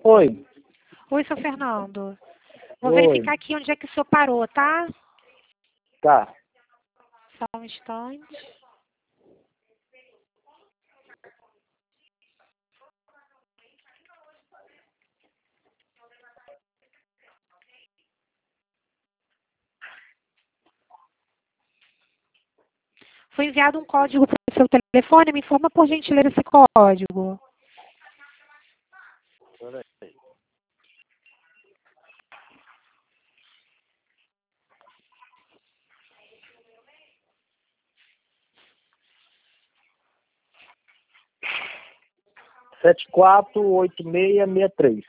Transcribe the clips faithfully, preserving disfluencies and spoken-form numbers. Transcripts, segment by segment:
Oi. Oi, seu Fernando. Vou Oi. verificar aqui onde é que o senhor parou, tá? Tá. Só um instante. Foi enviado um código para o seu telefone. Me informa, por gentileza, esse código. Peraí. Sete quatro oito seis seis três.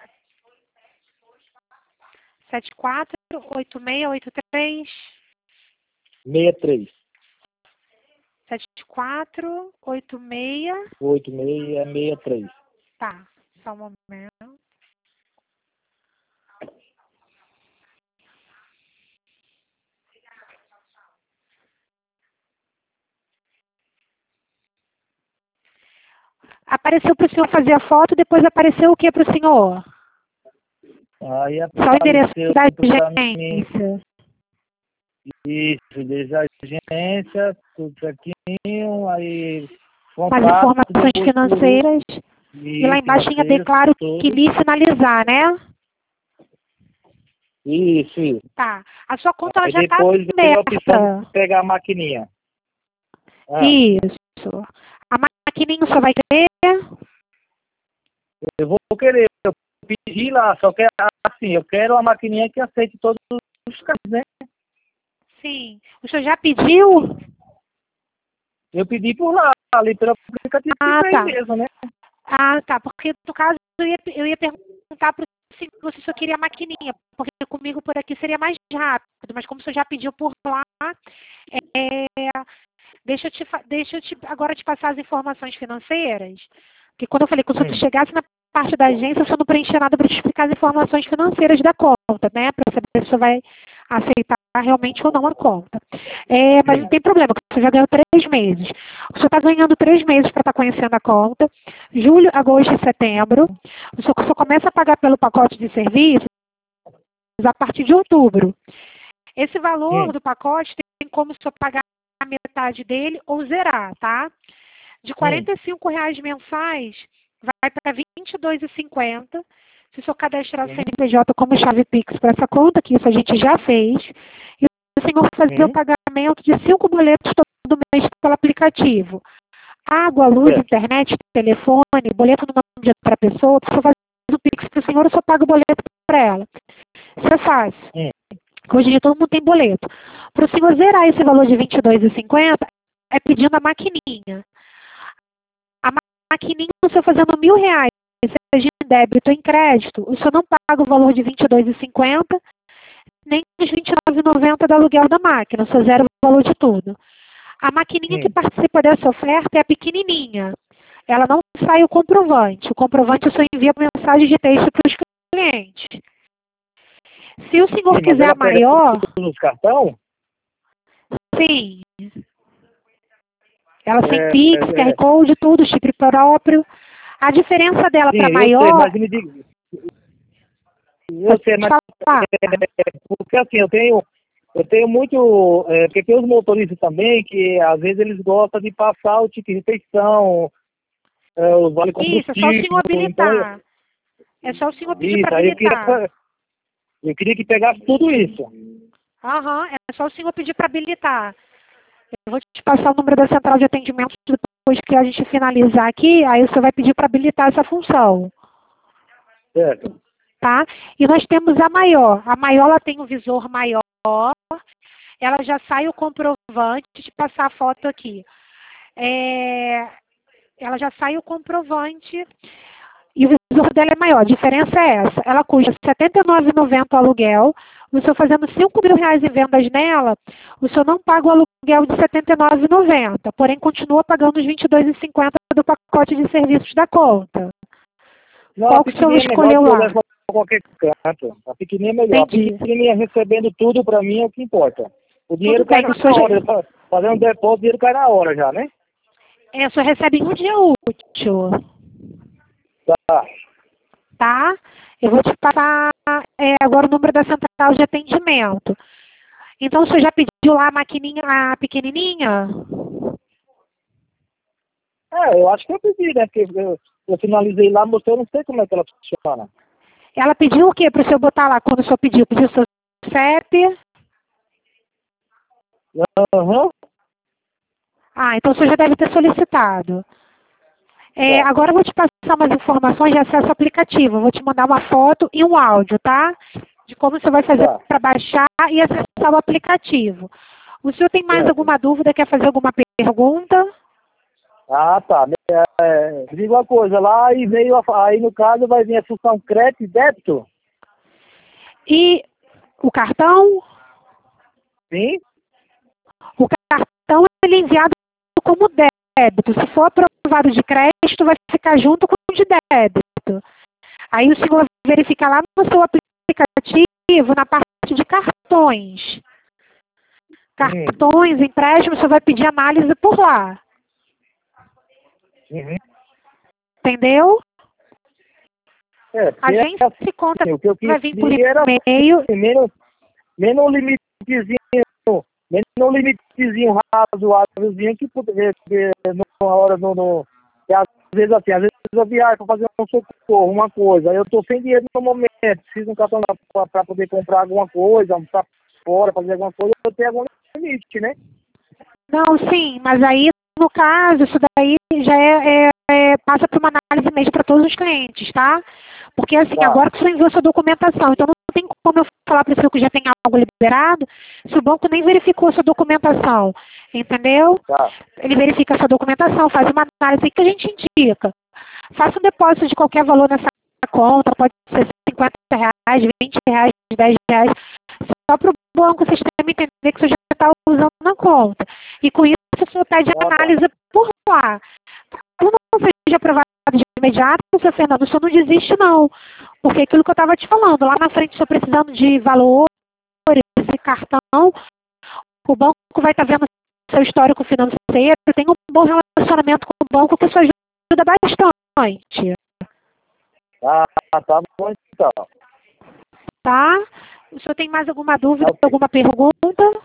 sete quatro oito seis oito três. Seis três. sete quatro oito seis. Oito seis seis três. Tá, só um momento. Apareceu para o senhor fazer a foto, depois apareceu o que para o senhor? Aí Só o endereço apareceu da pra mim agência. isso, desde a agência, tudo certinho, aí As contato, informações tudo, financeiras. tudo, E lá e embaixo tinha financeiras, declaro que tudo. lhe finalizar, né? Isso, isso. Tá. A sua conta ela Aí já está depois veio a opção de aberta. pegar a maquininha. Ah, Isso. A maquininha só vai ter. eu vou querer, eu pedi lá, só que assim, eu quero uma maquininha que aceite todos os carros, né? Sim. O senhor já pediu? Eu pedi por lá, ali pelo aplicativo de Ah, vocês tá. mesmo, né? Ah, tá. Porque no caso eu ia, eu ia perguntar para o senhor se o senhor queria a maquininha. Porque comigo por aqui seria mais rápido. Mas como o senhor já pediu por lá, é, deixa, eu te, fa- deixa eu te agora te passar as informações financeiras. Porque quando eu falei que o senhor Hum. chegasse na parte da agência, o senhor não preencheu nada para te explicar as informações financeiras da conta, né? Para saber se o senhor vai aceitar realmente ou não a conta. É, mas não Hum. tem problema, porque o senhor já ganhou três meses. O senhor está ganhando três meses para estar conhecendo a conta. Julho, agosto e setembro. O senhor só começa a pagar pelo pacote de serviços a partir de outubro. Esse valor Hum. do pacote tem como o senhor pagar a metade dele ou zerar, tá? De Hum. quarenta e cinco reais mensais, vai para vinte e dois reais e cinquenta centavos. Se o senhor cadastrar o Hum. C N P J como chave Pix para essa conta, que isso a gente já fez, e o senhor fazer o Hum. pagamento de cinco boletos todo mês pelo aplicativo. Água, luz, Certo. internet, telefone, boleto no nome de outra pessoa, se o senhor fazer o Pix para o senhor, eu só pago o boleto para ela. Isso é fácil. Hum. Hoje em dia todo mundo tem boleto. Para o senhor zerar esse valor de vinte e dois reais e cinquenta centavos, é pedindo a maquininha. A maquininha, o senhor fazendo mil reais, seja em débito ou em crédito, o senhor não paga o valor de vinte e dois reais e cinquenta centavos, nem os vinte e nove reais e noventa centavos do aluguel da máquina, o senhor zera o valor de tudo. A maquininha que Hum. participa dessa oferta é a pequenininha. Ela não sai o comprovante. O comprovante o senhor envia mensagem de texto para os clientes. Se o senhor Sim, mas quiser a ela pega maior, tudo nos cartão? sim. Ela tem É, Pix, é, Q R é. Code, tudo, chip próprio. A diferença dela Sim, para eu sei, maior, mas me diga. Eu pode sei, mas falar. é, porque assim, eu tenho, eu tenho muito. É, porque tem os motoristas também que às vezes eles gostam de passar o ticket de refeição, é, os vale Isso, é só o senhor combustível, então eu- habilitar. É só o senhor pedir para isso, aí eu queria, habilitar. eu queria que pegasse tudo isso. Aham, é só o senhor pedir para habilitar. Eu vou te passar o número da central de atendimento depois que a gente finalizar aqui, aí o senhor vai pedir para habilitar essa função, Certo. tá? E nós temos a maior. A maior, ela tem um visor maior, ela já sai o comprovante, de passar a foto aqui. É, ela já sai o comprovante e o visor dela é maior. A diferença é essa. Ela custa setenta e nove reais e noventa centavos o aluguel. O senhor fazendo cinco mil reais em vendas nela, o senhor não paga o aluguel de setenta e nove reais e noventa centavos, porém continua pagando os vinte e dois reais e cinquenta centavos do pacote de serviços da conta. Não, a Qual que o senhor pequenininha é melhor escolheu que eu lá? levo pra qualquer canto. A pequenininha é melhor. A Entendi. pequenininha recebendo tudo pra mim é o que importa. O Tudo dinheiro cai bem. O na senhor, hora. já- Eu fa- fazendo depósito, o dinheiro cai na hora já, né? é, o senhor recebe em um dia útil, Tá. tá? Eu vou te passar é, agora o número da central de atendimento. Então, o senhor já pediu lá a maquininha, a pequenininha? É, eu acho que eu pedi, né? Porque eu, eu finalizei lá, mas eu não sei como é que ela funciona. Ela pediu o quê para o senhor botar lá quando o senhor pediu? Pediu o seu C E P? Aham. Ah, então o senhor já deve ter solicitado. É, Tá. agora eu vou te passar umas informações de acesso ao aplicativo. Eu vou te mandar uma foto e um áudio, tá? De como você vai fazer Tá. para baixar e acessar o aplicativo. O senhor tem mais Certo. alguma dúvida? Quer fazer alguma pergunta? Ah, tá. É, diga uma coisa, lá e veio, a- aí no caso vai vir a função crédito e débito? E o cartão? Sim? O cartão ele é enviado como débito. Se for aprovado de crédito, vai ficar junto com o de débito. Aí o senhor verifica lá no seu aplicativo, na parte de cartões. Sim. Cartões, empréstimos, você vai pedir análise por lá. Uhum. Entendeu? É, A porque é agência assim, se conta o que eu vai vir por queria era e-mail. menos, menos um limitezinho, menos um limitezinho razoávelzinho que poderia ter numa hora, no, no, que às vezes assim, às vezes eu viajo para fazer um socorro, uma coisa, aí eu estou sem dinheiro no momento, preciso de um cartão para poder comprar alguma coisa, almoçar fora, fazer alguma coisa, eu tenho algum limite, né? Não, sim, mas aí, no caso, isso daí já é, é- é- passa por uma análise mesmo para todos os clientes, tá? Porque assim, Tá, agora que você enviou sua documentação, então não tem como eu falar para o senhor que já tem algo liberado, se o banco nem verificou sua documentação, entendeu? tá, Ele verifica a sua documentação, faz uma análise que a gente indica. Faça um depósito de qualquer valor nessa conta, pode ser cinquenta reais, vinte reais, dez reais, só para o banco, o sistema entender que você já está usando na conta. E com isso, o senhor pede ah, tá, análise por lá. Quando não seja aprovado de imediato, seu Fernando, o senhor não desiste não. Porque aquilo que eu estava te falando, lá na frente, o senhor precisando de valores, esse cartão, o banco vai estar vendo seu histórico financeiro, tem um bom relacionamento com o banco que isso ajuda bastante. ah, tá bom então, Tá? O senhor tem mais alguma dúvida, ok. alguma pergunta?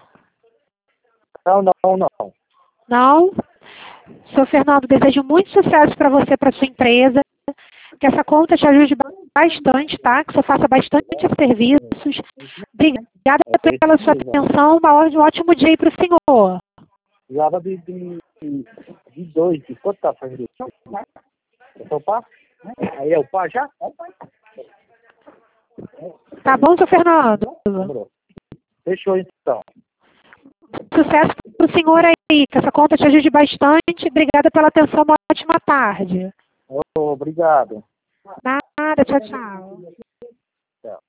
Não, não, não. Não? Senhor Fernando, desejo muito sucesso para você, para sua empresa, que essa conta te ajude bastante, tá? Que você faça bastante serviços. Obrigada É pela sua preciso, né? atenção, uma hora- um ótimo dia aí para o senhor. Java de, de, de dois, de quanto tá fazendo isso? É o par? Aí é o par já? Tá bom, senhor Fernando? Lembrou. Fechou então. Sucesso para o senhor aí, que essa conta te ajude bastante. Obrigada pela atenção, uma ótima tarde. Oh, obrigado. Nada, tchau, tchau. Tchau.